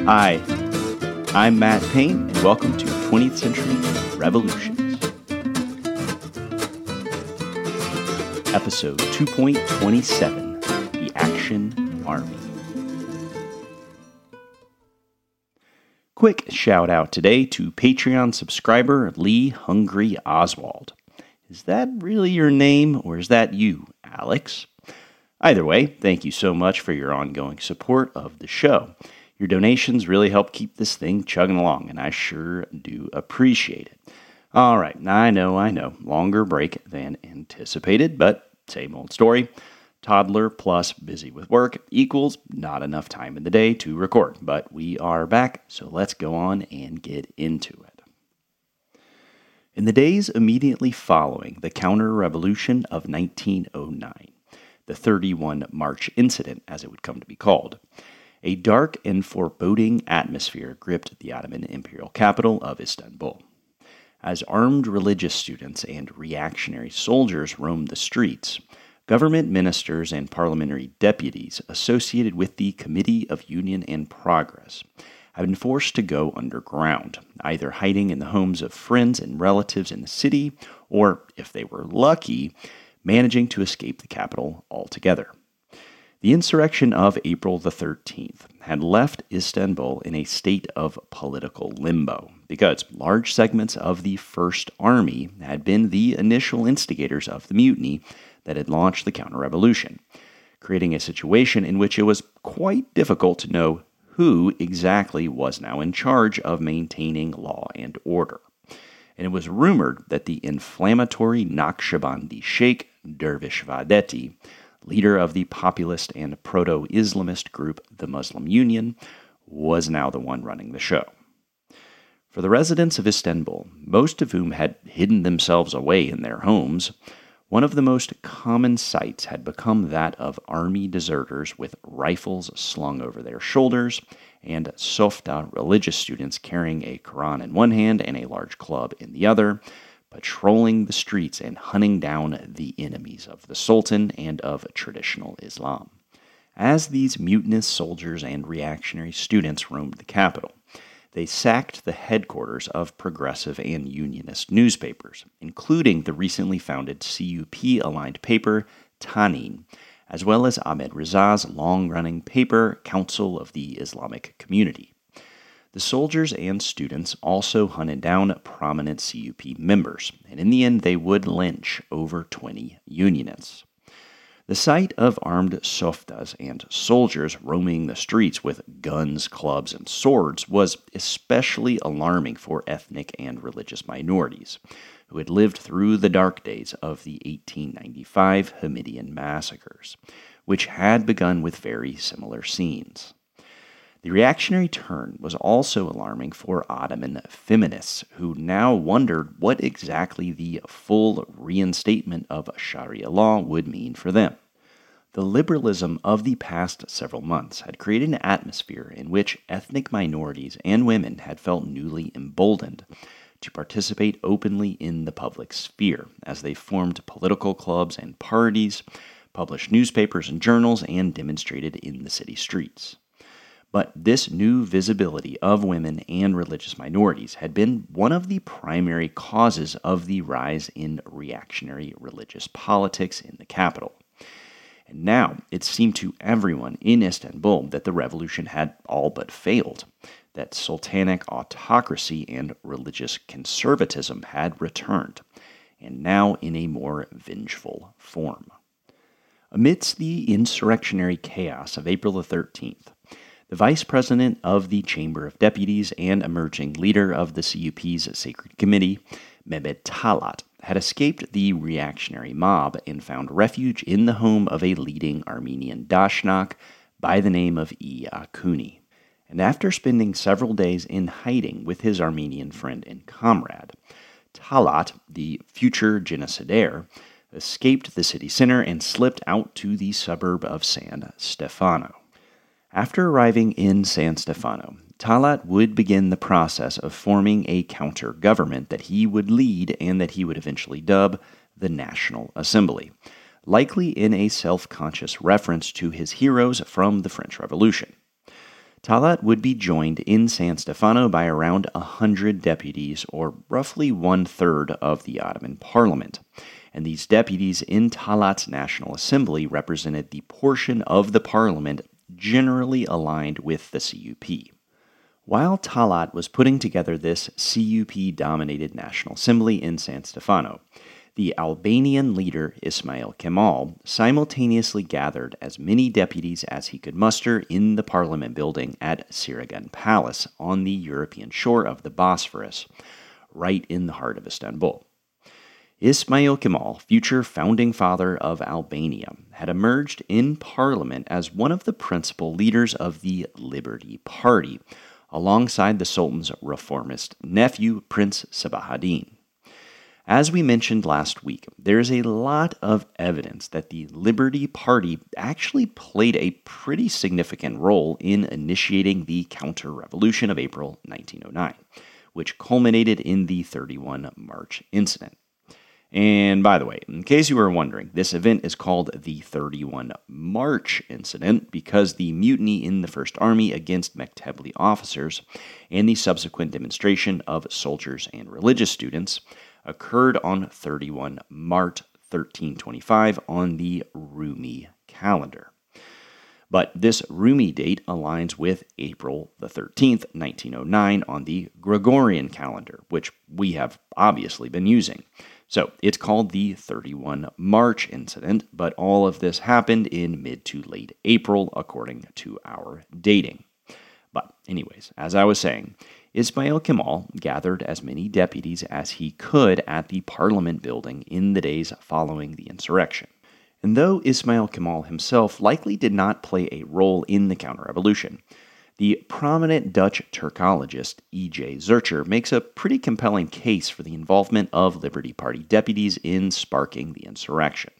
Hi, I'm Matt Payne, and welcome to 20th Century Revolutions. Episode 2.27, The Action Army. Quick shout out today to Patreon subscriber Lee Hungry Oswald. Is that really your name, or is that you, Alex? Either way, thank you so much for your ongoing support of the show. Your donations really help keep this thing chugging along, and I sure do appreciate it. All right, I know, longer break than anticipated, but same old story. Toddler plus busy with work equals not enough time in the day to record, but we are back, so let's go on and get into it. In the days immediately following the counter-revolution of 1909, the 31 March incident, as it would come to be called, a dark and foreboding atmosphere gripped the Ottoman imperial capital of Istanbul. As armed religious students and reactionary soldiers roamed the streets, government ministers and parliamentary deputies associated with the Committee of Union and Progress had been forced to go underground, either hiding in the homes of friends and relatives in the city, or, if they were lucky, managing to escape the capital altogether. The insurrection of April the 13th had left Istanbul in a state of political limbo, because large segments of the First Army had been the initial instigators of the mutiny that had launched the counter-revolution, creating a situation in which it was quite difficult to know who exactly was now in charge of maintaining law and order. And it was rumored that the inflammatory Naqshbandi Sheikh Dervish Vadeti, leader of the populist and proto-Islamist group the Muslim Union, was now the one running the show. For the residents of Istanbul, most of whom had hidden themselves away in their homes, one of the most common sights had become that of army deserters with rifles slung over their shoulders and softa religious students carrying a Quran in one hand and a large club in the other, patrolling the streets and hunting down the enemies of the Sultan and of traditional Islam. As these mutinous soldiers and reactionary students roamed the capital, they sacked the headquarters of progressive and unionist newspapers, including the recently founded CUP-aligned paper Tanin, as well as Ahmed Reza's long-running paper Council of the Islamic Community. The soldiers and students also hunted down prominent CUP members, and in the end they would lynch over 20 unionists. The sight of armed softas and soldiers roaming the streets with guns, clubs, and swords was especially alarming for ethnic and religious minorities, who had lived through the dark days of the 1895 Hamidian massacres, which had begun with very similar scenes. The reactionary turn was also alarming for Ottoman feminists, who now wondered what exactly the full reinstatement of Sharia law would mean for them. The liberalism of the past several months had created an atmosphere in which ethnic minorities and women had felt newly emboldened to participate openly in the public sphere, as they formed political clubs and parties, published newspapers and journals, and demonstrated in the city streets. But this new visibility of women and religious minorities had been one of the primary causes of the rise in reactionary religious politics in the capital. And now it seemed to everyone in Istanbul that the revolution had all but failed, that sultanic autocracy and religious conservatism had returned, and now in a more vengeful form. Amidst the insurrectionary chaos of April the 13th, the vice president of the Chamber of Deputies and emerging leader of the CUP's Sacred Committee, Mehmet Talat, had escaped the reactionary mob and found refuge in the home of a leading Armenian Dashnak by the name of I Akuni. And after spending several days in hiding with his Armenian friend and comrade, Talat, the future genocidaire, escaped the city center and slipped out to the suburb of San Stefano. After arriving in San Stefano, Talat would begin the process of forming a counter-government that he would lead and that he would eventually dub the National Assembly, likely in a self-conscious reference to his heroes from the French Revolution. Talat would be joined in San Stefano by around 100 deputies, or roughly one-third of the Ottoman parliament. And these deputies in Talat's National Assembly represented the portion of the parliament generally aligned with the CUP. While Talat was putting together this CUP-dominated National Assembly in San Stefano, the Albanian leader Ismail Kemal simultaneously gathered as many deputies as he could muster in the parliament building at Siragan Palace on the European shore of the Bosphorus, right in the heart of Istanbul. Ismail Kemal, future founding father of Albania, had emerged in parliament as one of the principal leaders of the Liberty Party, alongside the Sultan's reformist nephew, Prince Sabahaddin. As we mentioned last week, there is a lot of evidence that the Liberty Party actually played a pretty significant role in initiating the counter-revolution of April 1909, which culminated in the 31 March incident. And by the way, in case you were wondering, this event is called the 31 March incident because the mutiny in the First Army against Mektebli officers and the subsequent demonstration of soldiers and religious students occurred on 31 March 1325 on the Rumi calendar. But this Rumi date aligns with April the 13th, 1909 on the Gregorian calendar, which we have obviously been using. So it's called the 31 March incident, but all of this happened in mid to late April according to our dating. But anyways, as I was saying, Ismail Kemal gathered as many deputies as he could at the parliament building in the days following the insurrection. And though Ismail Kemal himself likely did not play a role in the counter-revolution, the prominent Dutch Turkologist E.J. Zurcher makes a pretty compelling case for the involvement of Liberty Party deputies in sparking the insurrection.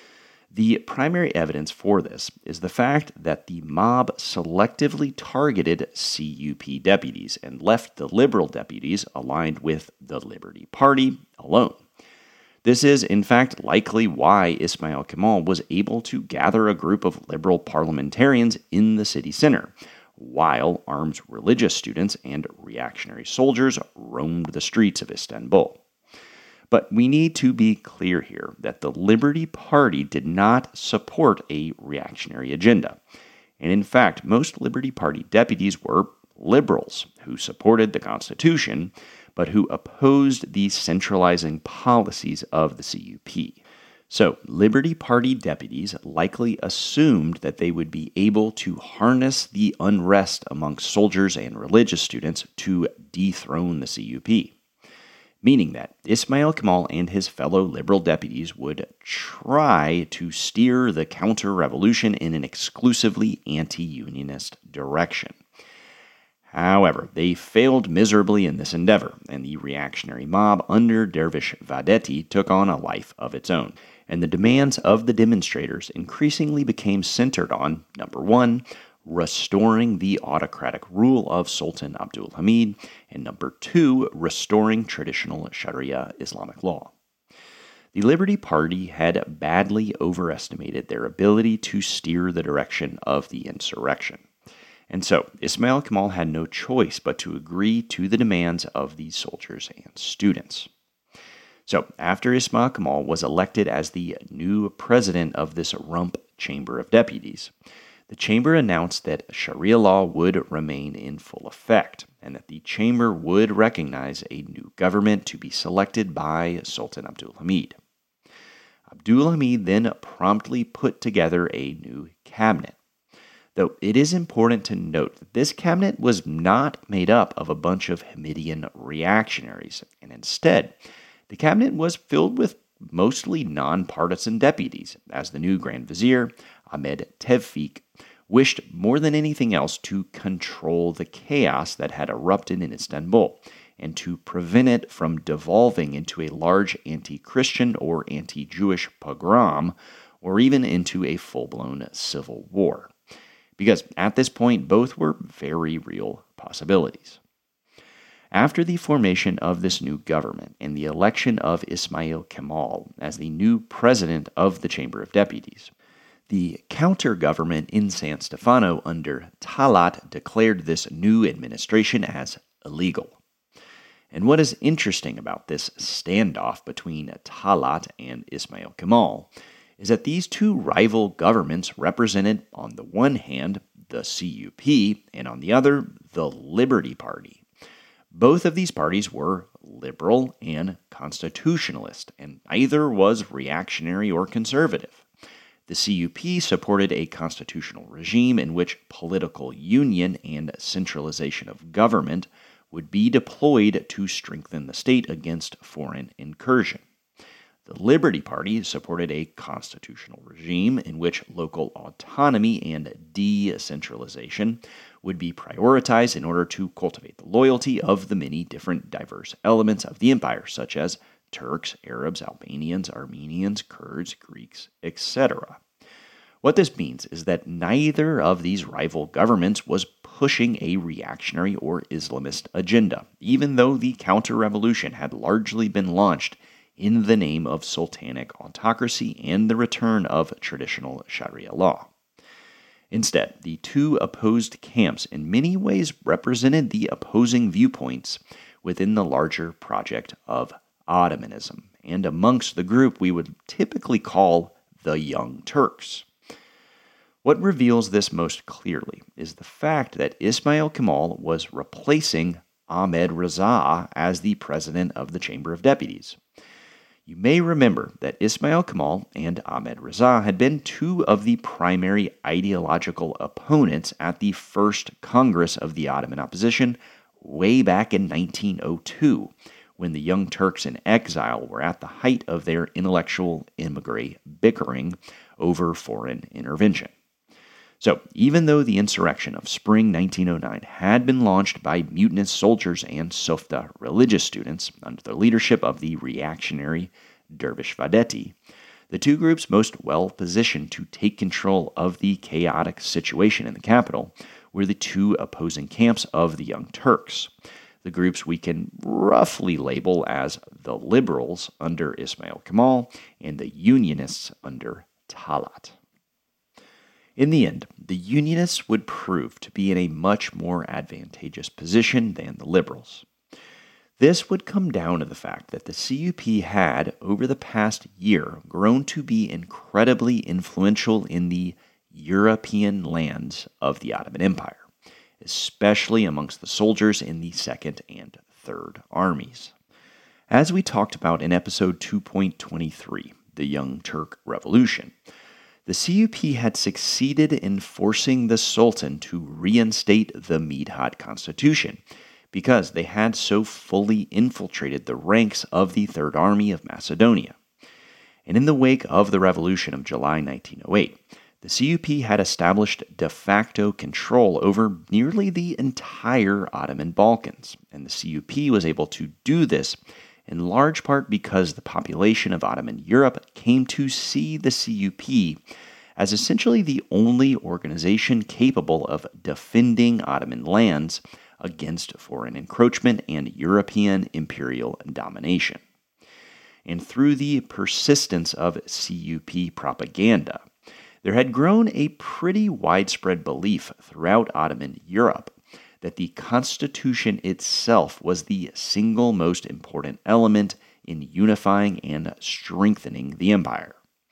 The primary evidence for this is the fact that the mob selectively targeted CUP deputies and left the liberal deputies aligned with the Liberty Party alone. This is, in fact, likely why Ismail Kemal was able to gather a group of liberal parliamentarians in the city center, while armed religious students and reactionary soldiers roamed the streets of Istanbul. But we need to be clear here that the Liberty Party did not support a reactionary agenda. And in fact, most Liberty Party deputies were liberals who supported the Constitution, but who opposed the centralizing policies of the CUP. So, Liberty Party deputies likely assumed that they would be able to harness the unrest among soldiers and religious students to dethrone the CUP. Meaning that Ismail Kemal and his fellow liberal deputies would try to steer the counter-revolution in an exclusively anti-unionist direction. However, they failed miserably in this endeavor, and the reactionary mob under Dervish Vahdeti took on a life of its own, and the demands of the demonstrators increasingly became centered on, number one, restoring the autocratic rule of Sultan Abdul Hamid, and number two, restoring traditional Sharia Islamic law. The Liberty Party had badly overestimated their ability to steer the direction of the insurrection. And so, Ismail Kemal had no choice but to agree to the demands of these soldiers and students. So, after Ismail Kemal was elected as the new president of this rump Chamber of Deputies, the chamber announced that Sharia law would remain in full effect, and that the chamber would recognize a new government to be selected by Sultan Abdul Hamid. Abdul Hamid then promptly put together a new cabinet. Though it is important to note that this cabinet was not made up of a bunch of Hamidian reactionaries, and instead, the cabinet was filled with mostly non-partisan deputies, as the new Grand Vizier, Ahmed Tevfik, wished more than anything else to control the chaos that had erupted in Istanbul, and to prevent it from devolving into a large anti-Christian or anti-Jewish pogrom, or even into a full-blown civil war. Because at this point, both were very real possibilities. After the formation of this new government and the election of Ismail Kemal as the new president of the Chamber of Deputies, The counter-government in San Stefano under Talat declared this new administration as illegal. And what is interesting about this standoff between Talat and Ismail Kemal is that these two rival governments represented, on the one hand, the CUP, and on the other, the Liberty Party. Both of these parties were liberal and constitutionalist, and neither was reactionary or conservative. The CUP supported a constitutional regime in which political union and centralization of government would be deployed to strengthen the state against foreign incursion. The Liberty Party supported a constitutional regime in which local autonomy and decentralization would be prioritized in order to cultivate the loyalty of the many different diverse elements of the empire, such as Turks, Arabs, Albanians, Armenians, Kurds, Greeks, etc. What this means is that neither of these rival governments was pushing a reactionary or Islamist agenda, even though the counter-revolution had largely been launched in the name of sultanic autocracy and the return of traditional Sharia law. Instead, the two opposed camps in many ways represented the opposing viewpoints within the larger project of Ottomanism, and amongst the group we would typically call the Young Turks. What reveals this most clearly is the fact that Ismail Kemal was replacing Ahmed Reza as the president of the Chamber of Deputies. You may remember that Ismail Kemal and Ahmed Reza had been two of the primary ideological opponents at the First Congress of the Ottoman opposition way back in 1902, when the Young Turks in exile were at the height of their intellectual emigre bickering over foreign intervention. So, even though the insurrection of spring 1909 had been launched by mutinous soldiers and Softa religious students under the leadership of the reactionary Dervish Vadeti, the two groups most well-positioned to take control of the chaotic situation in the capital were the two opposing camps of the Young Turks, the groups we can roughly label as the liberals under Ismail Kemal and the unionists under Talat. In the end, the Unionists would prove to be in a much more advantageous position than the Liberals. This would come down to the fact that the CUP had, over the past year, grown to be incredibly influential in the European lands of the Ottoman Empire, especially amongst the soldiers in the Second and Third Armies. As we talked about in episode 2.23, the Young Turk Revolution, the CUP had succeeded in forcing the Sultan to reinstate the Midhat Constitution because they had so fully infiltrated the ranks of the Third Army of Macedonia. And in the wake of the Revolution of July 1908, the CUP had established de facto control over nearly the entire Ottoman Balkans, and the CUP was able to do this in large part because the population of Ottoman Europe came to see the CUP as essentially the only organization capable of defending Ottoman lands against foreign encroachment and European imperial domination. And through the persistence of CUP propaganda, there had grown a pretty widespread belief throughout Ottoman Europe that the Constitution itself was the single most important element in unifying and strengthening the empire.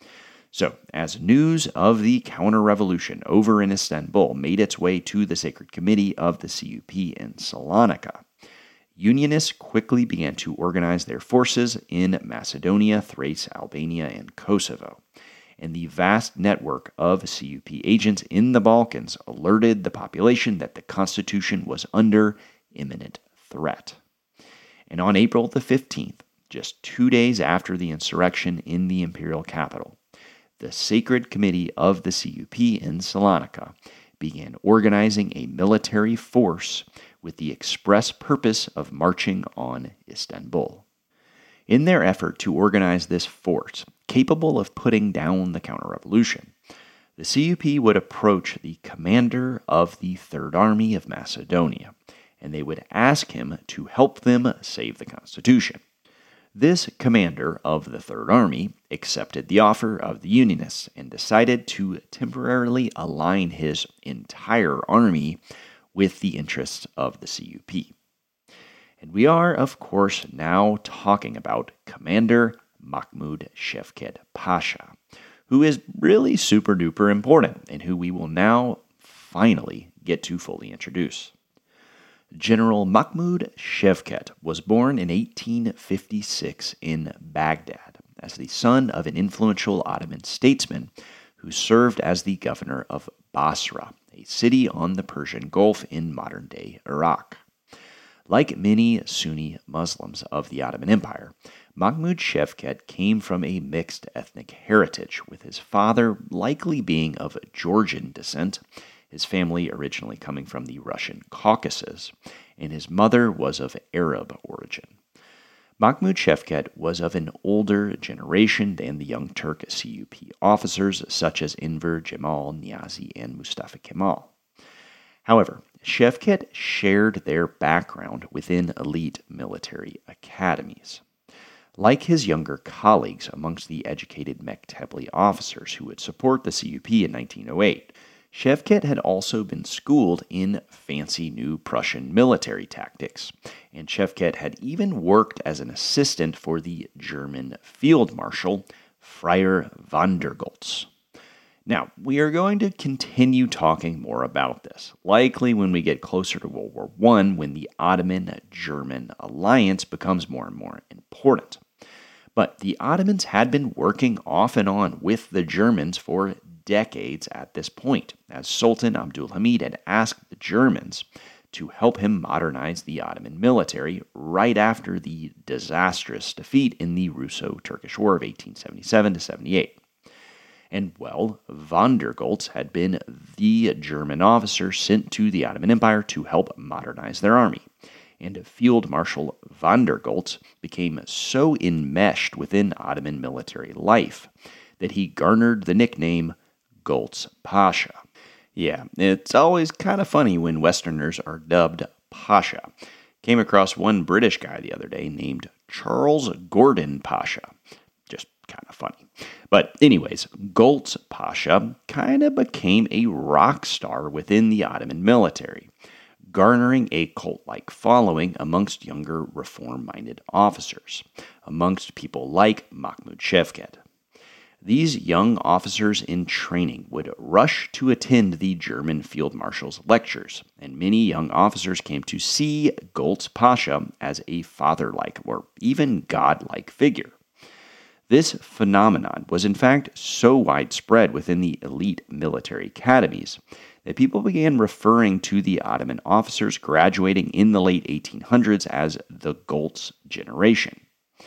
So, as news of the counter-revolution over in Istanbul made its way to the Sacred Committee of the CUP in Salonika, Unionists quickly began to organize their forces in Macedonia, Thrace, Albania, and Kosovo, and the vast network of CUP agents in the Balkans alerted the population that the Constitution was under imminent threat. And on April the 15th, just 2 days after the insurrection in the imperial capital, the Sacred Committee of the CUP in Salonika began organizing a military force with the express purpose of marching on Istanbul. In their effort to organize this force, capable of putting down the counter-revolution, the CUP would approach the commander of the Third Army of Macedonia, and they would ask him to help them save the Constitution. This commander of the Third Army accepted the offer of the Unionists and decided to temporarily align his entire army with the interests of the CUP. And we are, of course, now talking about Commander Mahmud Şevket Pasha, who is really super duper important and who we will now finally get to fully introduce. General Mahmud Şevket was born in 1856 in Baghdad as the son of an influential Ottoman statesman who served as the governor of Basra, a city on the Persian Gulf in modern-day Iraq. Like many Sunni Muslims of the Ottoman Empire, Mahmud Şevket came from a mixed ethnic heritage, with his father likely being of Georgian descent, his family originally coming from the Russian Caucasus, and his mother was of Arab origin. Mahmud Şevket was of an older generation than the Young Turk CUP officers such as Enver Cemal Niazi and Mustafa Kemal. However, Şevket shared their background within elite military academies. Like his younger colleagues amongst the educated Mektebli officers who would support the CUP in 1908, Şevket had also been schooled in fancy new Prussian military tactics, and Şevket had even worked as an assistant for the German Field Marshal Friar von der Goltz. Now, we are going to continue talking more about this, likely when we get closer to World War I, when the Ottoman-German alliance becomes more and more important. But the Ottomans had been working off and on with the Germans for decades at this point, as Sultan Abdülhamid had asked the Germans to help him modernize the Ottoman military right after the disastrous defeat in the Russo-Turkish War of 1877-78. And, well, von der Goltz had been the German officer sent to the Ottoman Empire to help modernize their army. And Field Marshal von der Goltz became so enmeshed within Ottoman military life that he garnered the nickname Goltz Pasha. Yeah, it's always kind of funny when Westerners are dubbed Pasha. Came across one British guy the other day named Charles Gordon Pasha. Just kind of funny. But anyways, Goltz Pasha kind of became a rock star within the Ottoman military, garnering a cult-like following amongst younger reform-minded officers, amongst people like Mahmud Şevket. These young officers in training would rush to attend the German field marshal's lectures, and many young officers came to see Goltz Pasha as a father-like or even godlike figure. This phenomenon was in fact so widespread within the elite military academies that people began referring to the Ottoman officers graduating in the late 1800s as the Goltz generation.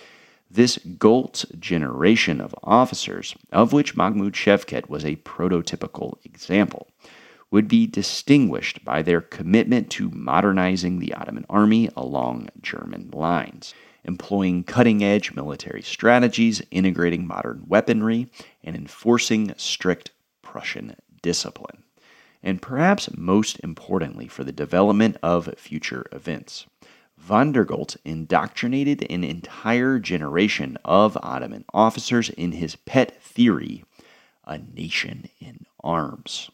This Goltz generation of officers, of which Mahmud Şevket was a prototypical example, would be distinguished by their commitment to modernizing the Ottoman army along German lines, employing cutting-edge military strategies, integrating modern weaponry, and enforcing strict Prussian discipline. And perhaps most importantly for the development of future events, von der Goltz indoctrinated an entire generation of Ottoman officers in his pet theory, a nation in arms.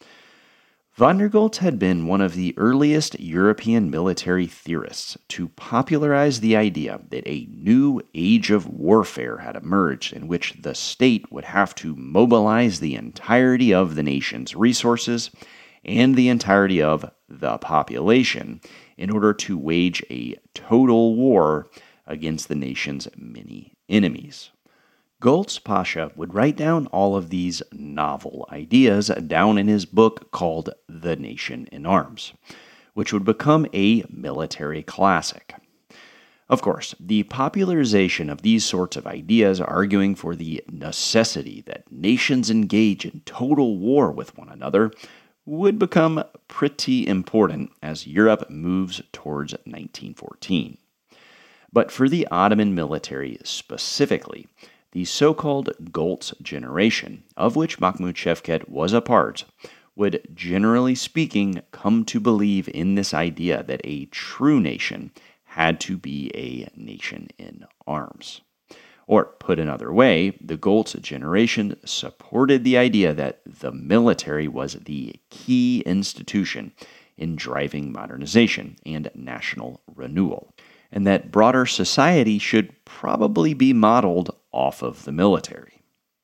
Von der Goltz had been one of the earliest European military theorists to popularize the idea that a new age of warfare had emerged in which the state would have to mobilize the entirety of the nation's resources and the entirety of the population in order to wage a total war against the nation's many enemies. Goltz Pasha would write down all of these novel ideas down in his book called The Nation in Arms, which would become a military classic. Of course, the popularization of these sorts of ideas arguing for the necessity that nations engage in total war with one another would become pretty important as Europe moves towards 1914. But for the Ottoman military specifically, the so-called Goltz generation, of which Mahmud Şevket was a part, would, generally speaking, come to believe in this idea that a true nation had to be a nation in arms. Or, put another way, the Goltz generation supported the idea that the military was the key institution in driving modernization and national renewal, and that broader society should probably be modeled off of the military.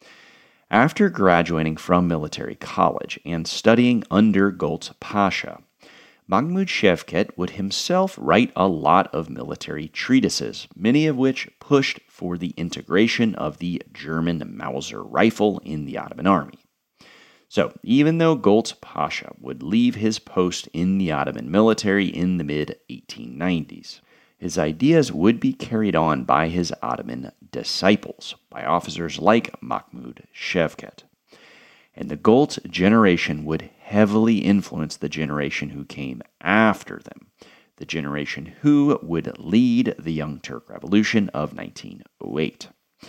After graduating from military college and studying under Goltz Pasha, Mahmud Shevket would himself write a lot of military treatises, many of which pushed for the integration of the German Mauser rifle in the Ottoman army. So, even though Goltz Pasha would leave his post in the Ottoman military in the mid-1890s, his ideas would be carried on by his Ottoman disciples, by officers like Mahmud Shevket. And the Goltz generation would heavily influence the generation who came after them, the generation who would lead the Young Turk Revolution of 1908.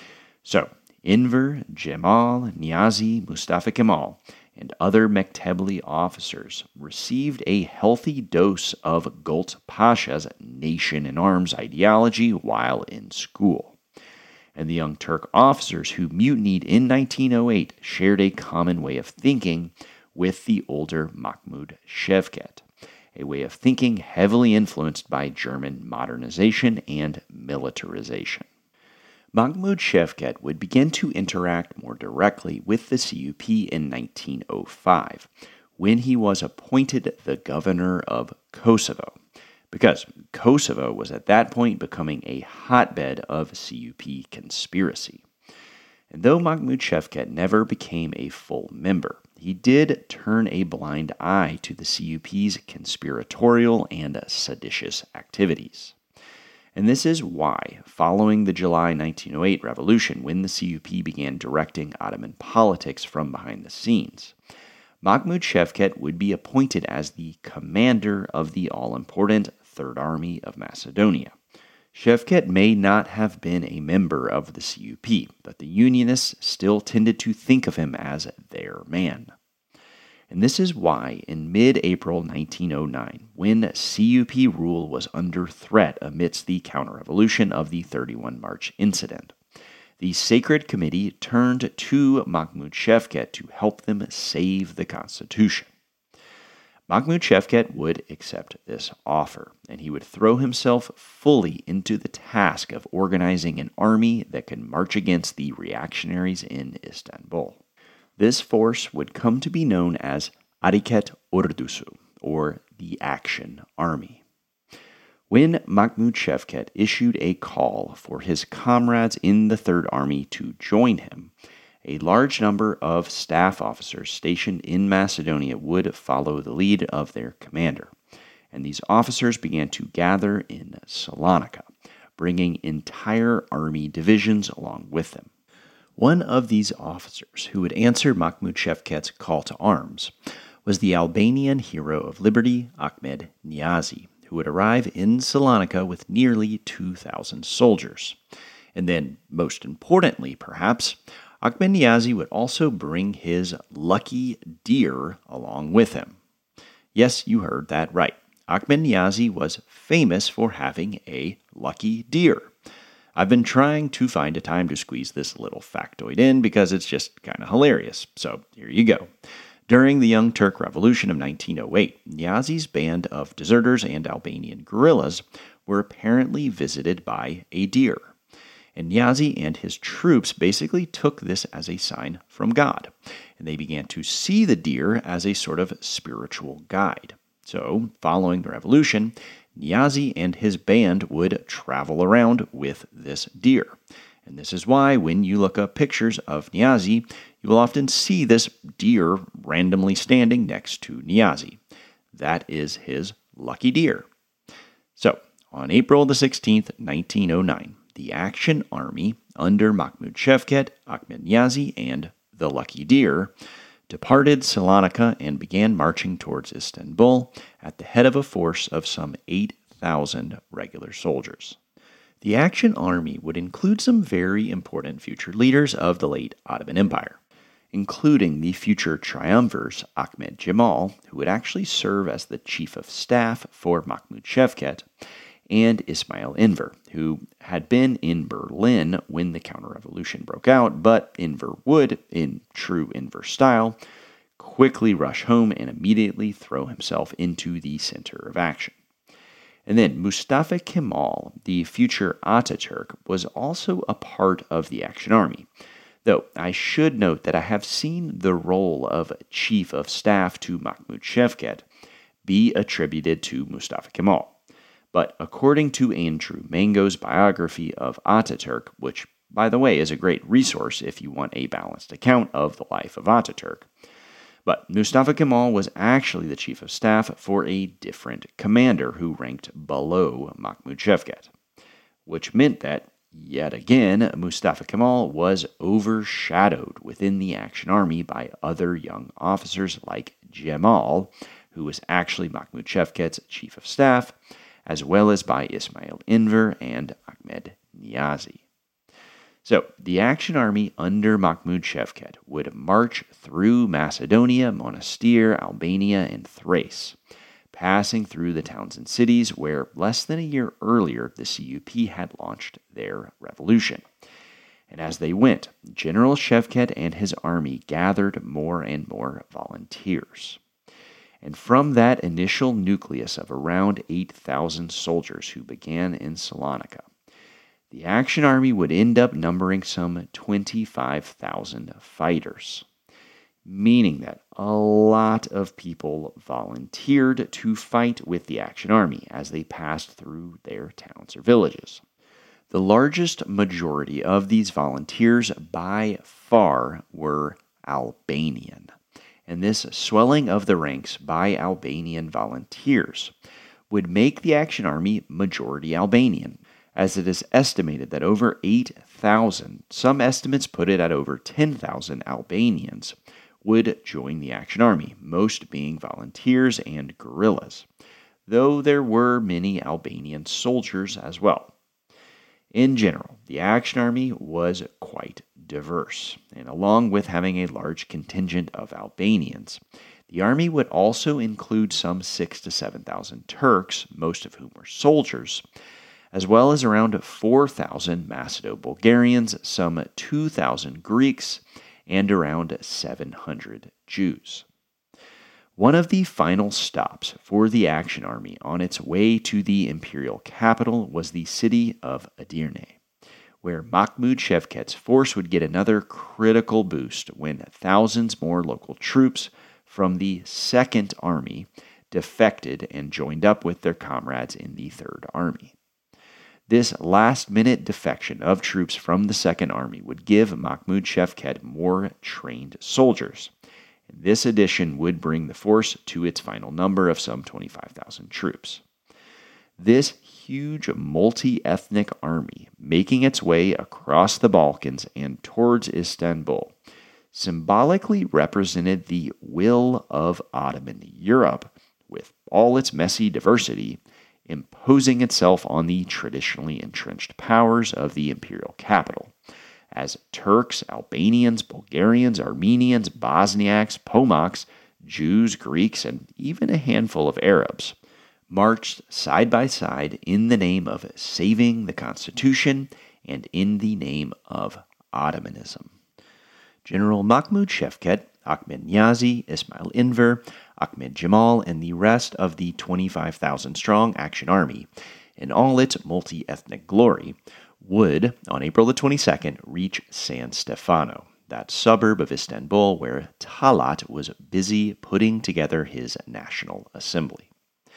So, Enver, Cemal, Niazi, Mustafa Kemal, and other Mektebli officers received a healthy dose of Goltz Pasha's nation in arms ideology while in school. And the Young Turk officers who mutinied in 1908 shared a common way of thinking with the older Mahmud Shevket, a way of thinking heavily influenced by German modernization and militarization. Mahmud Shevket would begin to interact more directly with the CUP in 1905, when he was appointed the governor of Kosovo, because Kosovo was at that point becoming a hotbed of CUP conspiracy. And though Mahmud Shevket never became a full member, he did turn a blind eye to the CUP's conspiratorial and seditious activities. And this is why, following the July 1908 revolution, when the CUP began directing Ottoman politics from behind the scenes, Mahmud Shevket would be appointed as the commander of the all-important Third Army of Macedonia. Shevket may not have been a member of the CUP, but the Unionists still tended to think of him as their man. And this is why, in mid-April 1909, when CUP rule was under threat amidst the counter-revolution of the 31 March incident, the Sacred Committee turned to Mahmud Shevket to help them save the Constitution. Mahmud Shevket would accept this offer, and he would throw himself fully into the task of organizing an army that could march against the reactionaries in Istanbul. This force would come to be known as Hareket Ordusu, or the Action Army. When Mahmud Shevket issued a call for his comrades in the Third Army to join him, a large number of staff officers stationed in Macedonia would follow the lead of their commander, and these officers began to gather in Salonika, bringing entire army divisions along with them. One of these officers who would answer Mahmud Shevket's call to arms was the Albanian hero of liberty, Ahmed Niazi, who would arrive in Salonika with nearly 2,000 soldiers. And then, most importantly perhaps, Ahmed Niazi would also bring his lucky deer along with him. Yes, you heard that right. Ahmed Niazi was famous for having a lucky deer. I've been trying to find a time to squeeze this little factoid in because it's just kind of hilarious. So here you go. During the Young Turk Revolution of 1908, Niazi's band of deserters and Albanian guerrillas were apparently visited by a deer. And Niazi and his troops basically took this as a sign from God, and they began to see the deer as a sort of spiritual guide. So, following the revolution, Niazi and his band would travel around with this deer. And this is why, when you look up pictures of Niazi, you will often see this deer randomly standing next to Niazi. That is his lucky deer. So, on April the 16th, 1909, the Action Army, under Mahmud Shevket, Ahmed Niazi, and the Lucky Deer, departed Salonika and began marching towards Istanbul at the head of a force of some 8,000 regular soldiers. The Action Army would include some very important future leaders of the late Ottoman Empire, including the future triumvirs Ahmed Cemal, who would actually serve as the chief of staff for Mahmud Shevket, and Ismail Enver, who had been in Berlin when the counter-revolution broke out, but Enver would, in true Enver style, quickly rush home and immediately throw himself into the center of action. And then Mustafa Kemal, the future Ataturk, was also a part of the Action Army. Though I should note that I have seen the role of Chief of Staff to Mahmoud Shevket be attributed to Mustafa Kemal. But according to Andrew Mango's biography of Ataturk, which, by the way, is a great resource if you want a balanced account of the life of Ataturk, but Mustafa Kemal was actually the chief of staff for a different commander who ranked below Mahmoud Shevket, which meant that, yet again, Mustafa Kemal was overshadowed within the Action Army by other young officers like Jemal, who was actually Mahmoud Shevket's chief of staff, as well as by Ismail Enver and Ahmed Niazi. So, the Action Army under Mahmoud Shevket would march through Macedonia, Monastir, Albania, and Thrace, passing through the towns and cities where less than a year earlier the CUP had launched their revolution. And as they went, General Shevket and his army gathered more and more volunteers. And from that initial nucleus of around 8,000 soldiers who began in Salonika, the Action Army would end up numbering some 25,000 fighters, meaning that a lot of people volunteered to fight with the Action Army as they passed through their towns or villages. The largest majority of these volunteers by far were Albanian, and this swelling of the ranks by Albanian volunteers would make the Action Army majority Albanian, as it is estimated that over 8,000, some estimates put it at over 10,000 Albanians, would join the Action Army, most being volunteers and guerrillas, though there were many Albanian soldiers as well. In general, the Action Army was quite diverse, and along with having a large contingent of Albanians, the army would also include some 6,000 to 7,000 Turks, most of whom were soldiers, as well as around 4,000 Macedo-Bulgarians, some 2,000 Greeks, and around 700 Jews. One of the final stops for the Action Army on its way to the imperial capital was the city of Edirne, where Mahmoud Shevket's force would get another critical boost when thousands more local troops from the Second Army defected and joined up with their comrades in the Third Army. This last-minute defection of troops from the Second Army would give Mahmoud Shevket more trained soldiers. This addition would bring the force to its final number of some 25,000 troops. This huge multi-ethnic army, making its way across the Balkans and towards Istanbul, symbolically represented the will of Ottoman Europe, with all its messy diversity, imposing itself on the traditionally entrenched powers of the imperial capital, as Turks, Albanians, Bulgarians, Armenians, Bosniaks, Pomaks, Jews, Greeks, and even a handful of Arabs marched side by side in the name of saving the Constitution and in the name of Ottomanism. General Mahmoud Shevket, Ahmed Niazi, Ismail Enver, Ahmed Jemal, and the rest of the 25,000-strong Action Army, in all its multi-ethnic glory, would, on April the 22nd, reach San Stefano, that suburb of Istanbul where Talat was busy putting together his National Assembly.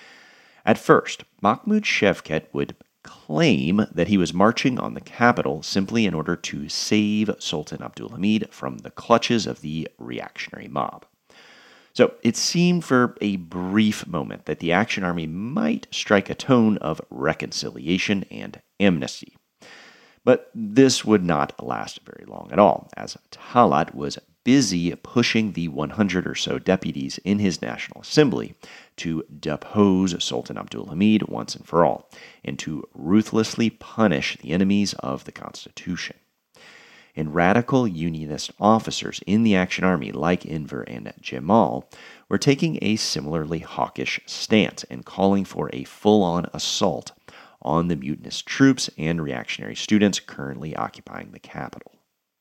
At first, Mahmoud Shevket would claim that he was marching on the capital simply in order to save Sultan Abdulhamid from the clutches of the reactionary mob. So it seemed for a brief moment that the Action Army might strike a tone of reconciliation and amnesty. But this would not last very long at all, as Talat was busy pushing the 100 or so deputies in his National Assembly to depose Sultan Abdulhamid once and for all, and to ruthlessly punish the enemies of the Constitution. And radical Unionist officers in the Action Army, like Enver and Jemal, were taking a similarly hawkish stance and calling for a full-on assault on the mutinous troops and reactionary students currently occupying the capital.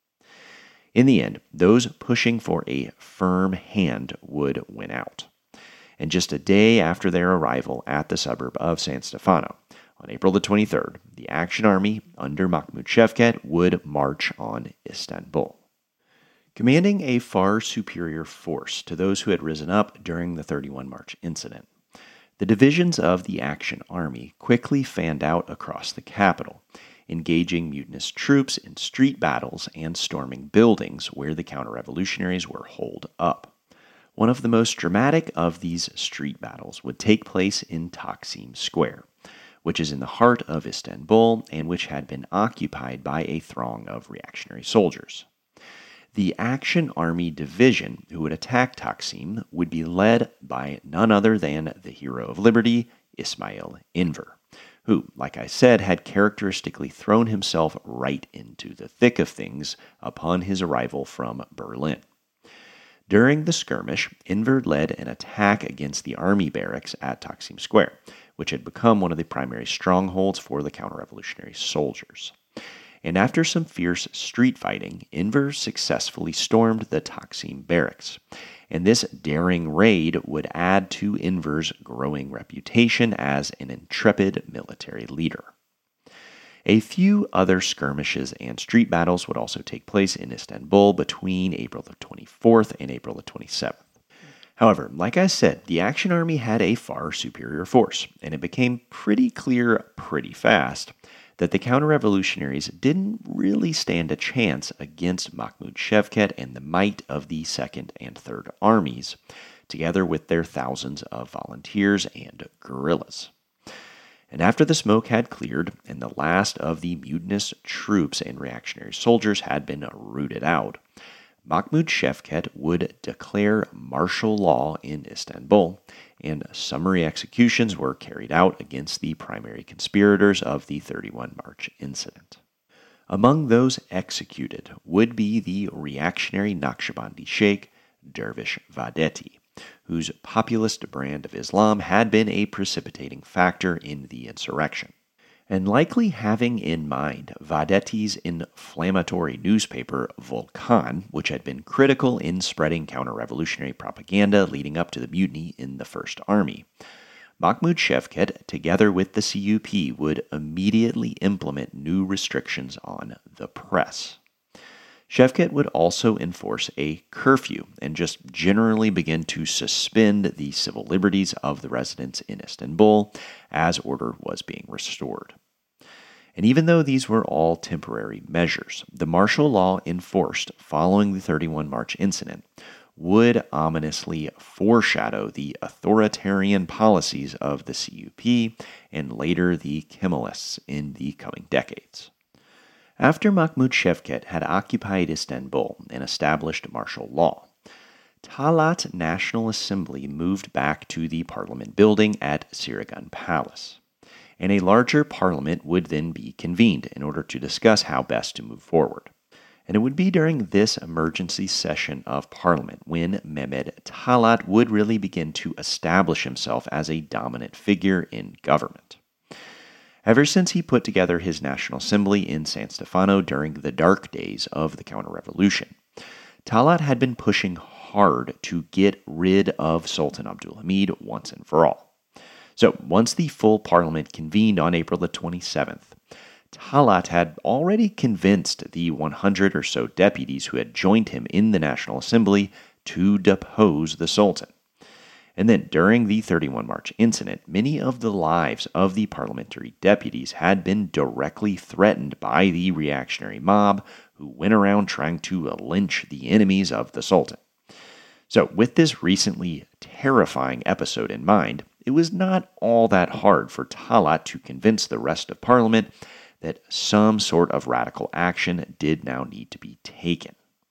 In the end, those pushing for a firm hand would win out. And just a day after their arrival at the suburb of San Stefano, on April the 23rd, the Action Army under Mahmoud Shevket would march on Istanbul. Commanding a far superior force to those who had risen up during the 31 March incident, the divisions of the Action Army quickly fanned out across the capital, engaging mutinous troops in street battles and storming buildings where the counter-revolutionaries were holed up. One of the most dramatic of these street battles would take place in Taksim Square, which is in the heart of Istanbul and which had been occupied by a throng of reactionary soldiers. The Action Army division who would attack Taksim would be led by none other than the hero of liberty, Ismail Enver, who, like I said, had characteristically thrown himself right into the thick of things upon his arrival from Berlin. During the skirmish, Enver led an attack against the army barracks at Taksim Square, which had become one of the primary strongholds for the counter-revolutionary soldiers. And after some fierce street fighting, Enver successfully stormed the Taksim barracks. And this daring raid would add to Enver's growing reputation as an intrepid military leader. A few other skirmishes and street battles would also take place in Istanbul between April the 24th and April the 27th. However, like I said, the Action Army had a far superior force, and it became pretty clear pretty fast that the counter-revolutionaries didn't really stand a chance against Mahmoud Shevket and the might of the Second and Third Armies, together with their thousands of volunteers and guerrillas. And after the smoke had cleared and the last of the mutinous troops and reactionary soldiers had been rooted out, Mahmoud Shevket would declare martial law in Istanbul, and summary executions were carried out against the primary conspirators of the 31 March incident. Among those executed would be the reactionary Naqshbandi sheikh, Dervish Vadeti, whose populist brand of Islam had been a precipitating factor in the insurrection. And likely having in mind Vadeti's inflammatory newspaper Volkan, which had been critical in spreading counter-revolutionary propaganda leading up to the mutiny in the First Army, Mahmoud Shevket, together with the CUP, would immediately implement new restrictions on the press. Shevket would also enforce a curfew and just generally begin to suspend the civil liberties of the residents in Istanbul as order was being restored. And even though these were all temporary measures, the martial law enforced following the 31 March incident would ominously foreshadow the authoritarian policies of the CUP and later the Kemalists in the coming decades. After Mahmoud Shevket had occupied Istanbul and established martial law, Talat National Assembly moved back to the parliament building at Sirigan Palace, and a larger parliament would then be convened in order to discuss how best to move forward. And it would be during this emergency session of parliament when Mehmed Talat would really begin to establish himself as a dominant figure in government. Ever since he put together his National Assembly in San Stefano during the dark days of the counter-revolution, Talat had been pushing hard to get rid of Sultan Abdulhamid once and for all. So once the full parliament convened on April the 27th, Talat had already convinced the 100 or so deputies who had joined him in the National Assembly to depose the Sultan. And then, during the 31 March incident, many of the lives of the parliamentary deputies had been directly threatened by the reactionary mob who went around trying to lynch the enemies of the Sultan. So, with this recently terrifying episode in mind, it was not all that hard for Talat to convince the rest of Parliament that some sort of radical action did now need to be taken.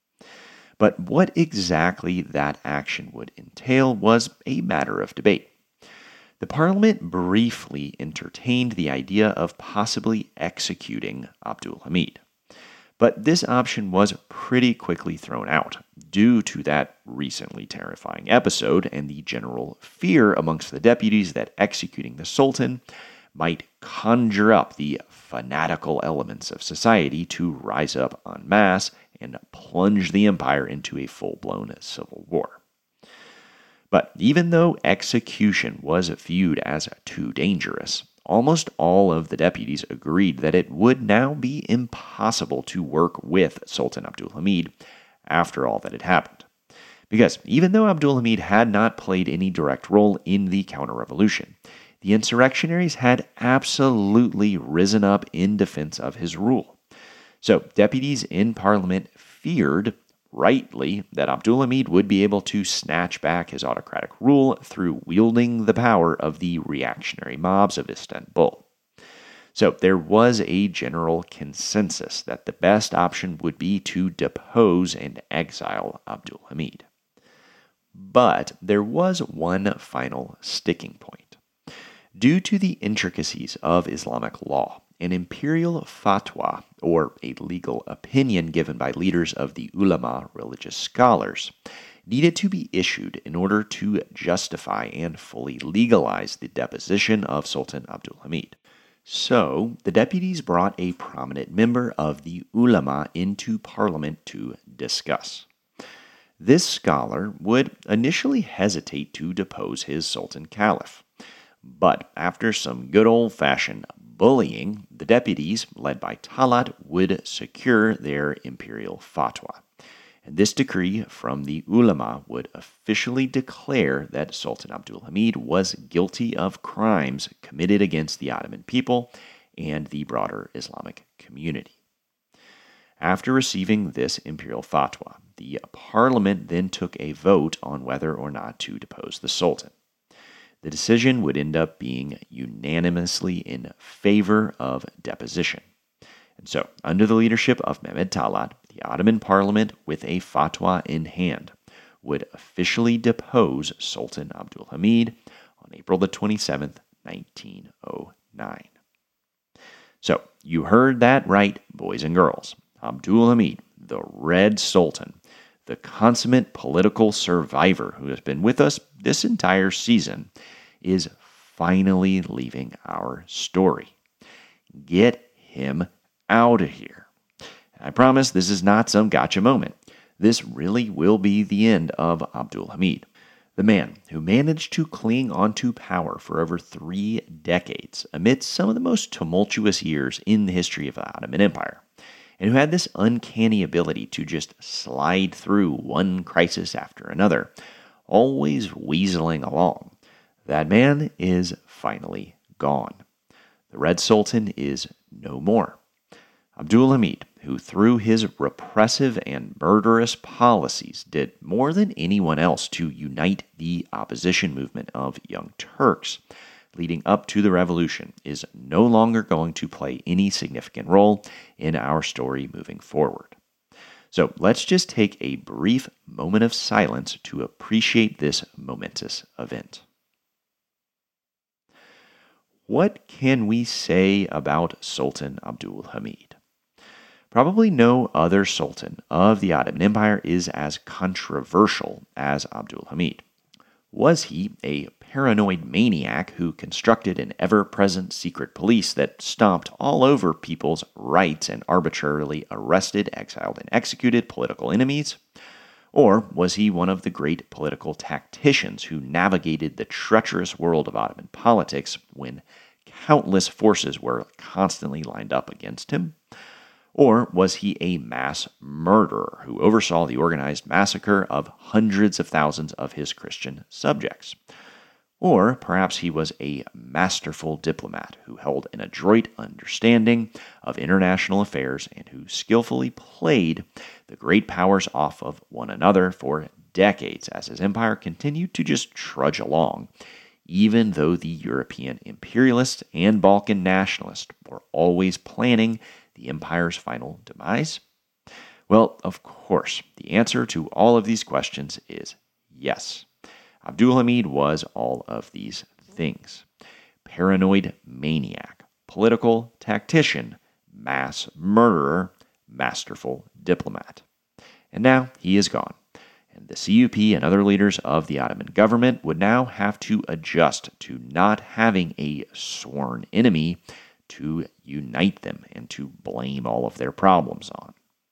But what exactly that action would entail was a matter of debate. The Parliament briefly entertained the idea of possibly executing Abdulhamid, but this option was pretty quickly thrown out due to that recently terrifying episode and the general fear amongst the deputies that executing the Sultan might conjure up the fanatical elements of society to rise up en masse and plunge the empire into a full-blown civil war. But even though execution was viewed as too dangerous, almost all of the deputies agreed that it would now be impossible to work with Sultan Abdul Hamid after all that had happened. Because even though Abdul Hamid had not played any direct role in the counter-revolution, the insurrectionaries had absolutely risen up in defense of his rule. So deputies in parliament feared, rightly, that Abdul Hamid would be able to snatch back his autocratic rule through wielding the power of the reactionary mobs of Istanbul. So there was a general consensus that the best option would be to depose and exile Abdul Hamid. But there was one final sticking point. Due to the intricacies of Islamic law, an imperial fatwa, or a legal opinion given by leaders of the ulama, religious scholars, needed to be issued in order to justify and fully legalize the deposition of Sultan Abdul Hamid. So, the deputies brought a prominent member of the ulama into parliament to discuss. This scholar would initially hesitate to depose his Sultan Caliph, but after some good old-fashioned bullying, the deputies, led by Talat, would secure their imperial fatwa. And this decree from the ulama would officially declare that Sultan Abdul Hamid was guilty of crimes committed against the Ottoman people and the broader Islamic community. After receiving this imperial fatwa, the parliament then took a vote on whether or not to depose the Sultan. The decision would end up being unanimously in favor of deposition. And so, under the leadership of Mehmed Talat, the Ottoman parliament, with a fatwa in hand, would officially depose Sultan Abdul Hamid on April the 27th, 1909. So, you heard that right, boys and girls. Abdul Hamid, the Red Sultan, the consummate political survivor who has been with us this entire season, is finally leaving our story. Get him out of here. I promise this is not some gotcha moment. This really will be the end of Abdul Hamid, the man who managed to cling onto power for over 3 decades amidst some of the most tumultuous years in the history of the Ottoman Empire, and who had this uncanny ability to just slide through one crisis after another, always weaseling along. That man is finally gone. The Red Sultan is no more. Abdul Hamid, who through his repressive and murderous policies did more than anyone else to unite the opposition movement of Young Turks leading up to the revolution, is no longer going to play any significant role in our story moving forward. So let's just take a brief moment of silence to appreciate this momentous event. What can we say about Sultan Abdul Hamid? Probably no other sultan of the Ottoman Empire is as controversial as Abdul Hamid. Was he a paranoid maniac who constructed an ever-present secret police that stomped all over people's rights and arbitrarily arrested, exiled, and executed political enemies? Or was he one of the great political tacticians who navigated the treacherous world of Ottoman politics when countless forces were constantly lined up against him? Or was he a mass murderer who oversaw the organized massacre of hundreds of thousands of his Christian subjects? Or perhaps he was a masterful diplomat who held an adroit understanding of international affairs and who skillfully played the great powers off of one another for decades as his empire continued to just trudge along, even though the European imperialists and Balkan nationalists were always planning the empire's final demise? Well, of course, the answer to all of these questions is yes. Abdul Hamid was all of these things: paranoid maniac, political tactician, mass murderer, masterful diplomat. And now he is gone. and the CUP and other leaders of the Ottoman government would now have to adjust to not having a sworn enemy to unite them and to blame all of their problems on.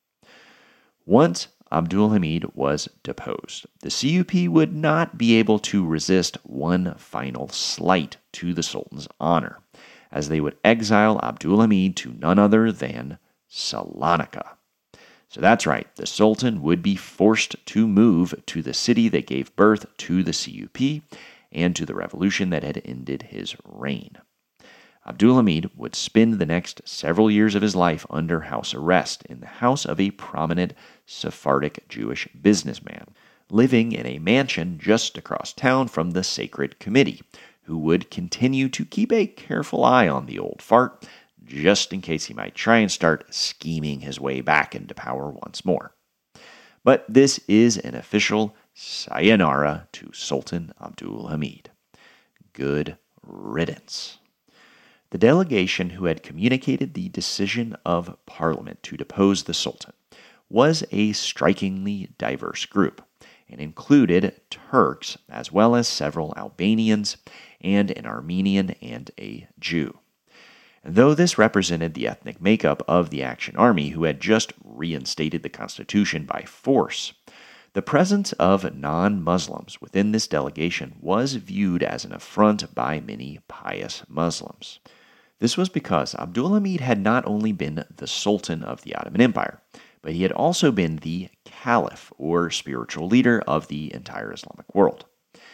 Once Abdulhamid was deposed, the CUP would not be able to resist one final slight to the Sultan's honor, as they would exile Abdulhamid to none other than Salonika. So that's right, the Sultan would be forced to move to the city that gave birth to the CUP and to the revolution that had ended his reign. Abdulhamid would spend the next several years of his life under house arrest in the house of a prominent Sephardic Jewish businessman, living in a mansion just across town from the Sacred Committee, who would continue to keep a careful eye on the old fart, just in case he might try and start scheming his way back into power once more. But this is an official sayonara to Sultan Abdulhamid. Good riddance. The delegation who had communicated the decision of Parliament to depose the Sultan was a strikingly diverse group and included Turks as well as several Albanians and an Armenian and a Jew. And though this represented the ethnic makeup of the Action Army who had just reinstated the Constitution by force, the presence of non-Muslims within this delegation was viewed as an affront by many pious Muslims. This was because Abdulhamid had not only been the Sultan of the Ottoman Empire, but he had also been the Caliph, or spiritual leader of the entire Islamic world.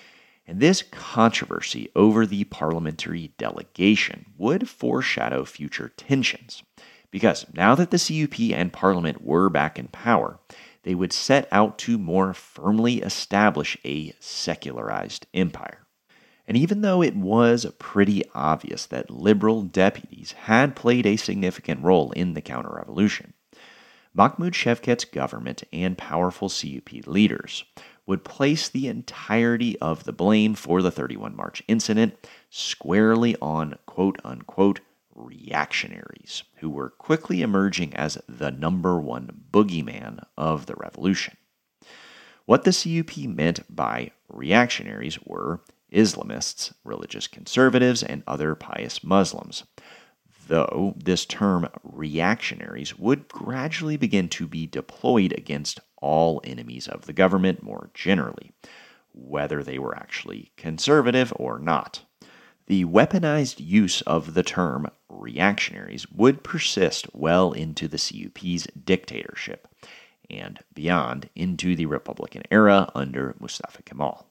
And this controversy over the parliamentary delegation would foreshadow future tensions, because now that the CUP and Parliament were back in power, they would set out to more firmly establish a secularized empire. And even though it was pretty obvious that liberal deputies had played a significant role in the counter-revolution, Mahmoud Shevket's government and powerful CUP leaders would place the entirety of the blame for the 31 March incident squarely on quote-unquote reactionaries, who were quickly emerging as the number one boogeyman of the revolution. What the CUP meant by reactionaries were Islamists, religious conservatives, and other pious Muslims, though this term reactionaries would gradually begin to be deployed against all enemies of the government more generally, whether they were actually conservative or not. The weaponized use of the term reactionaries would persist well into the CUP's dictatorship, and beyond into the Republican era under Mustafa Kemal.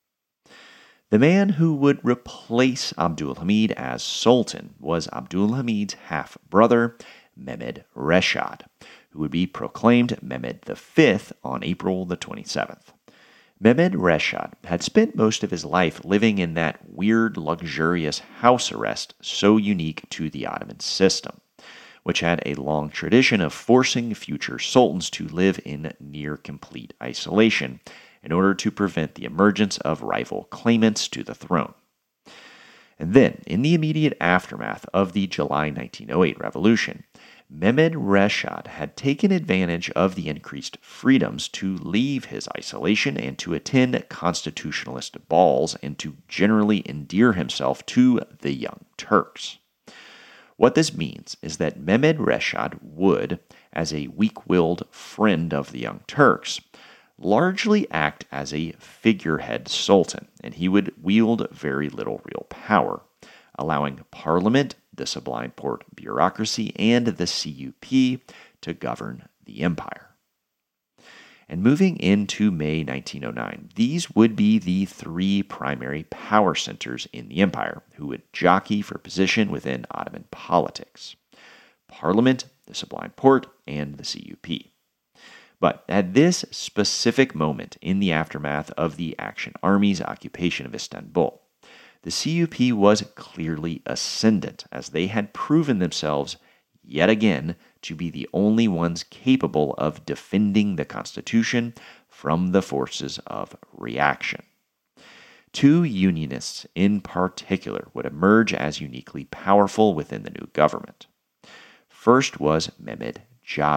The man who would replace Abdulhamid as Sultan was Abdulhamid's half-brother, Mehmed Reshad, who would be proclaimed Mehmed V on April the 27th. Mehmed Reshad had spent most of his life living in that weird, luxurious house arrest so unique to the Ottoman system, which had a long tradition of forcing future sultans to live in near-complete isolation in order to prevent the emergence of rival claimants to the throne. And then, in the immediate aftermath of the July 1908 revolution, Mehmed Reshad had taken advantage of the increased freedoms to leave his isolation and to attend constitutionalist balls and to generally endear himself to the Young Turks. What this means is that Mehmed Reshad would, as a weak-willed friend of the Young Turks, largely act as a figurehead sultan, and he would wield very little real power, allowing Parliament, the Sublime Porte bureaucracy, and the CUP to govern the empire. And moving into May 1909, these would be the three primary power centers in the empire who would jockey for position within Ottoman politics: Parliament, the Sublime Porte, and the CUP. But at this specific moment in the aftermath of the Action Army's occupation of Istanbul, the CUP was clearly ascendant, as they had proven themselves yet again to be the only ones capable of defending the Constitution from the forces of reaction. Two Unionists in particular would emerge as uniquely powerful within the new government. First was Mehmed Javid,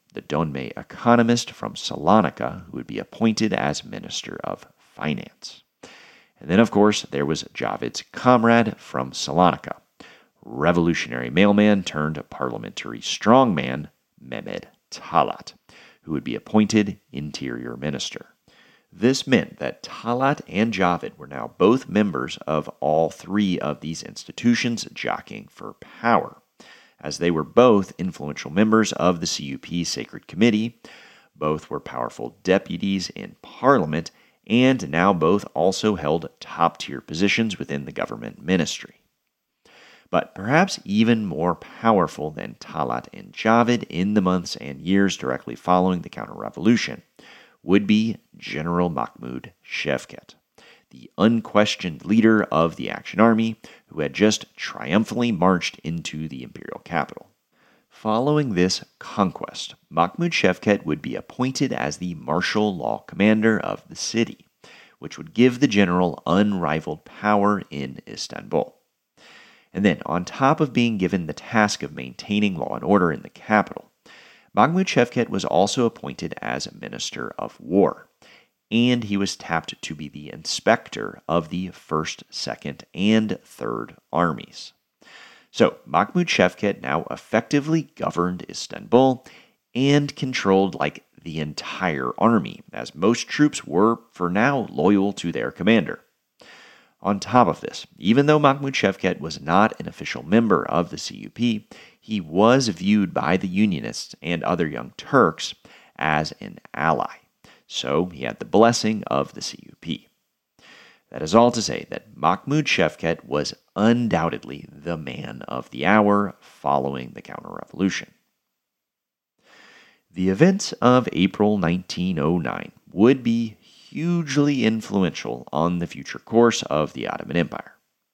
the Donmei economist from Salonika, who would be appointed as Minister of Finance. And then, of course, there was Javid's comrade from Salonika, revolutionary mailman turned parliamentary strongman Mehmed Talat, who would be appointed interior minister. This meant that Talat and Javid were now both members of all three of these institutions jockeying for power, as they were both influential members of the CUP Sacred Committee, both were powerful deputies in parliament, and now both also held top-tier positions within the government ministry. But perhaps even more powerful than Talat and Javid in the months and years directly following the counter-revolution would be General Mahmoud Shevket, the unquestioned leader of the Action Army who had just triumphantly marched into the imperial capital. Following this conquest, Mahmoud Shevket would be appointed as the martial law commander of the city, which would give the general unrivaled power in Istanbul. And then, on top of being given the task of maintaining law and order in the capital, Mahmoud Shevket was also appointed as Minister of War, and he was tapped to be the inspector of the 1st, 2nd, and 3rd armies. So, Mahmoud Shevket now effectively governed Istanbul and controlled the entire army, as most troops were, for now, loyal to their commander. On top of this, even though Mahmoud Shevket was not an official member of the CUP, he was viewed by the Unionists and other Young Turks as an ally. So he had the blessing of the CUP. That is all to say that Mahmoud Shevket was undoubtedly the man of the hour following the counter-revolution. The events of April 1909 would be hugely influential on the future course of the Ottoman Empire.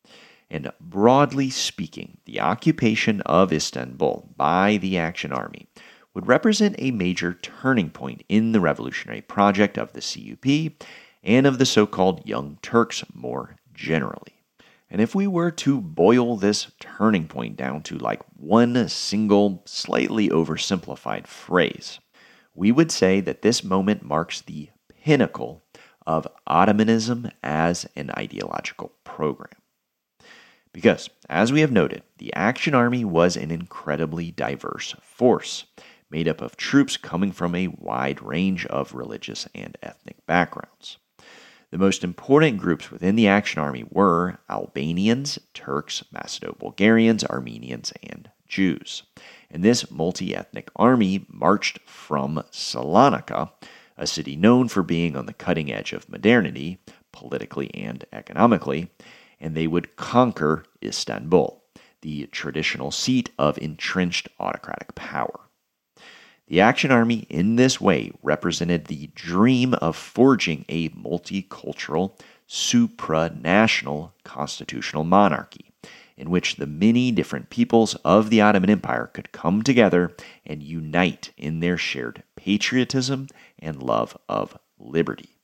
And broadly speaking, the occupation of Istanbul by the Action Army would represent a major turning point in the revolutionary project of the CUP and of the so-called Young Turks more generally. And if we were to boil this turning point down to one single, slightly oversimplified phrase, we would say that this moment marks the pinnacle of Ottomanism as an ideological program. Because, as we have noted, the Action Army was an incredibly diverse force, made up of troops coming from a wide range of religious and ethnic backgrounds. The most important groups within the Action Army were Albanians, Turks, Macedobulgarians, Armenians, and Jews. And this multi-ethnic army marched from Salonika, a city known for being on the cutting edge of modernity, politically and economically, and they would conquer Istanbul, the traditional seat of entrenched autocratic power. The Action Army in this way represented the dream of forging a multicultural, supranational constitutional monarchy, in which the many different peoples of the Ottoman Empire could come together and unite in their shared patriotism and love of liberty.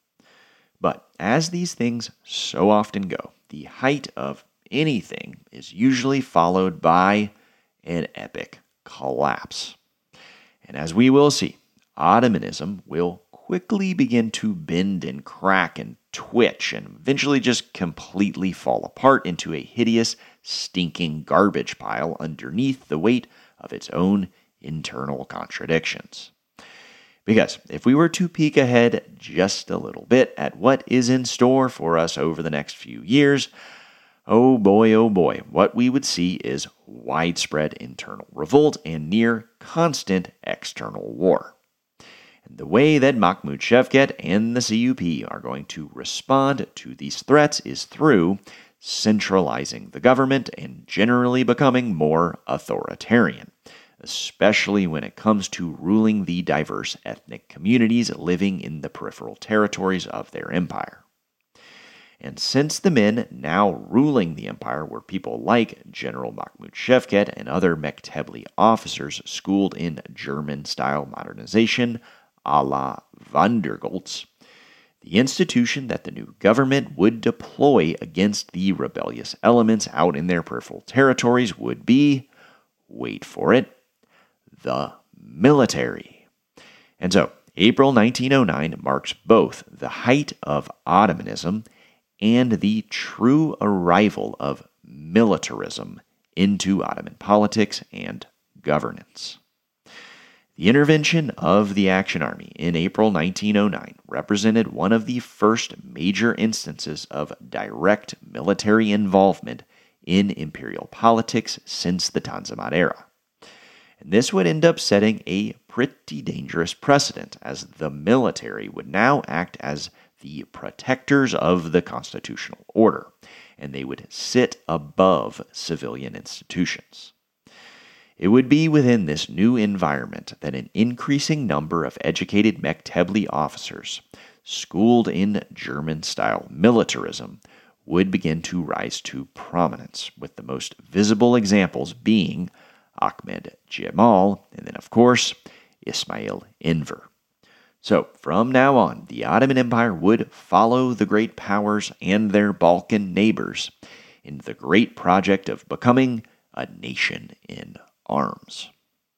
But as these things so often go, the height of anything is usually followed by an epic collapse. And as we will see, Ottomanism will quickly begin to bend and crack and twitch and eventually just completely fall apart into a hideous, stinking garbage pile underneath the weight of its own internal contradictions. Because if we were to peek ahead just a little bit at what is in store for us over the next few years, oh boy, what we would see is widespread internal revolt and near constant external war. And the way that Mahmoud Shevket and the CUP are going to respond to these threats is through centralizing the government and generally becoming more authoritarian, especially when it comes to ruling the diverse ethnic communities living in the peripheral territories of their empire. And since the men now ruling the empire were people like General Mahmoud Shevket and other Mektebli officers schooled in German-style modernization, a la Vandergoltz, the institution that the new government would deploy against the rebellious elements out in their peripheral territories would be, wait for it, the military. And so, April 1909 marks both the height of Ottomanism and the true arrival of militarism into Ottoman politics and governance. The intervention of the Action Army in April 1909 represented one of the first major instances of direct military involvement in imperial politics since the Tanzimat era. And this would end up setting a pretty dangerous precedent, as the military would now act as the protectors of the constitutional order, and they would sit above civilian institutions. It would be within this new environment that an increasing number of educated Mektebli officers, schooled in German-style militarism, would begin to rise to prominence, with the most visible examples being Ahmed Jamal, and then, of course, Ismail Enver. So, from now on, the Ottoman Empire would follow the great powers and their Balkan neighbors in the great project of becoming a nation in arms.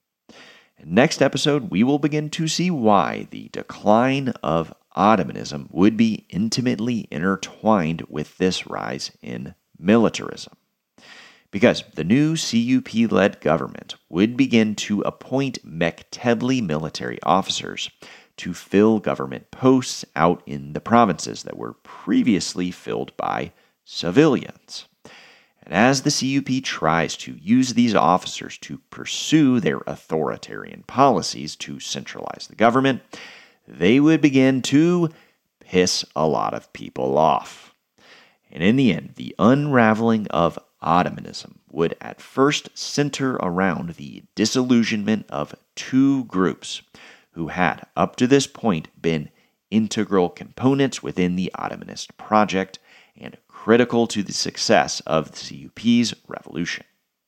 In next episode, we will begin to see why the decline of Ottomanism would be intimately intertwined with this rise in militarism. Because the new CUP-led government would begin to appoint Mektebli military officers to fill government posts out in the provinces that were previously filled by civilians. And as the CUP tries to use these officers to pursue their authoritarian policies to centralize the government, they would begin to piss a lot of people off. And in the end, the unraveling of Ottomanism would at first center around the disillusionment of two groups who had, up to this point, been integral components within the Ottomanist project and critical to the success of the CUP's revolution.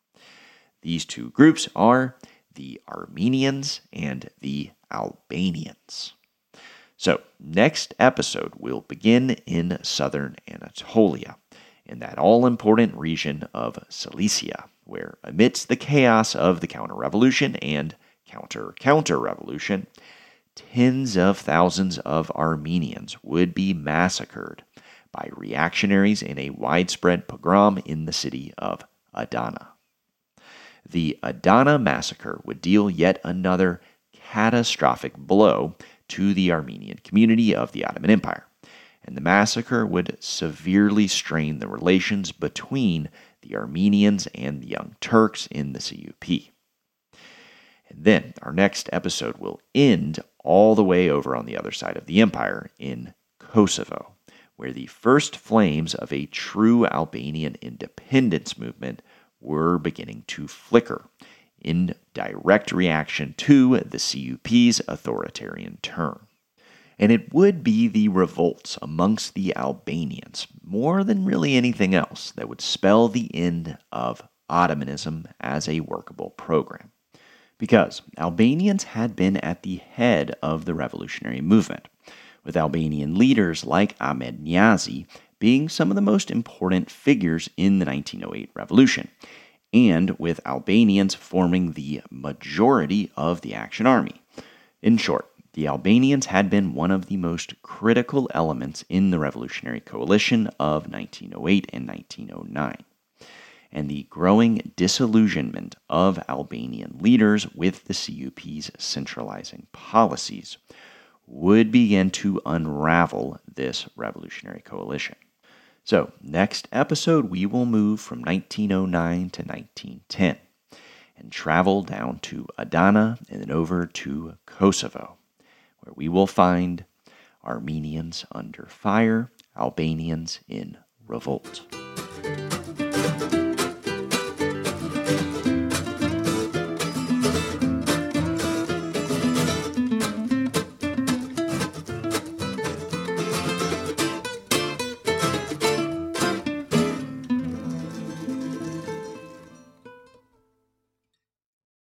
These two groups are the Armenians and the Albanians. So, next episode, we'll begin in southern Anatolia, in that all-important region of Cilicia, where amidst the chaos of the counter-revolution and counter-revolution, tens of thousands of Armenians would be massacred by reactionaries in a widespread pogrom in the city of Adana. The Adana massacre would deal yet another catastrophic blow to the Armenian community of the Ottoman Empire, and the massacre would severely strain the relations between the Armenians and the Young Turks in the CUP. And then our next episode will end all the way over on the other side of the empire in Kosovo, where the first flames of a true Albanian independence movement were beginning to flicker, in direct reaction to the CUP's authoritarian turn. And it would be the revolts amongst the Albanians, more than really anything else, that would spell the end of Ottomanism as a workable program. Because Albanians had been at the head of the revolutionary movement, with Albanian leaders like Ahmed Niazi being some of the most important figures in the 1908 revolution, and with Albanians forming the majority of the Action Army. In short, the Albanians had been one of the most critical elements in the revolutionary coalition of 1908 and 1909. And the growing disillusionment of Albanian leaders with the CUP's centralizing policies would begin to unravel this revolutionary coalition. So, next episode, we will move from 1909 to 1910 and travel down to Adana and then over to Kosovo, where we will find Armenians under fire, Albanians in revolt.